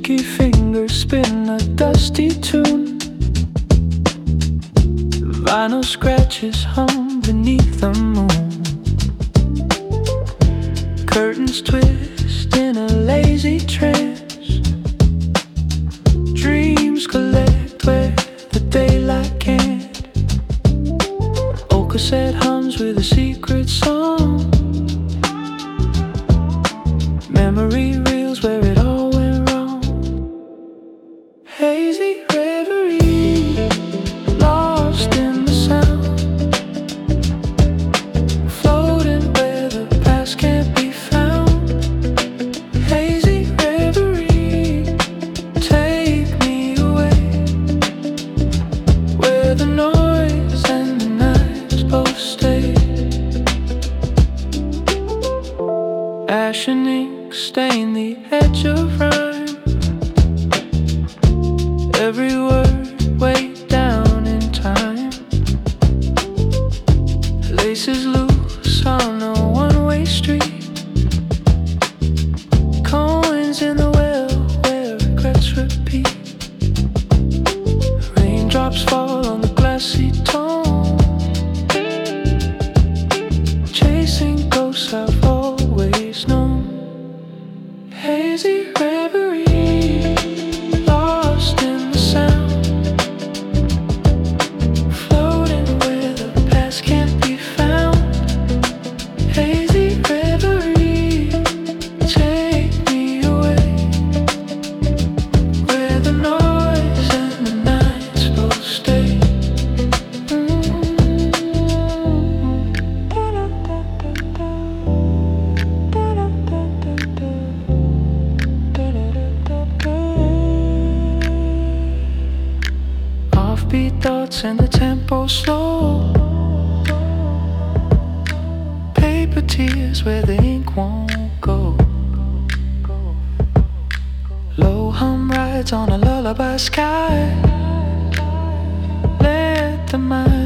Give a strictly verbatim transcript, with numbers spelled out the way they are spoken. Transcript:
Shaky fingers spin a dusty tune. Vinyl scratches hum beneath the moon. Curtains twist in a lazy trance. Dreams collect where the daylight can't. Old cassette hums with a secret song. Memory reels where it all went wrong. Hazy reverie, lost in the sound. Floating where the past can't be found. Hazy reverie, take me away, where the noise and the nights both stay. Ashen ink stain the edge of rhyme. Every word weighed down in time. Laces loose on a one-way street. Coins in the well where regrets repeat. Raindrops fall on the glassy tone. Chasing ghosts I've always known. Hazy reverie, lost in the sound. Floating where the past can't be found. Hazy reverie, take me away, where the noise and the nights both stay. Offbeat thoughts and the tempo slow. Paper tears where the ink won't go. Low hum rides on a lullaby sky. Let the mind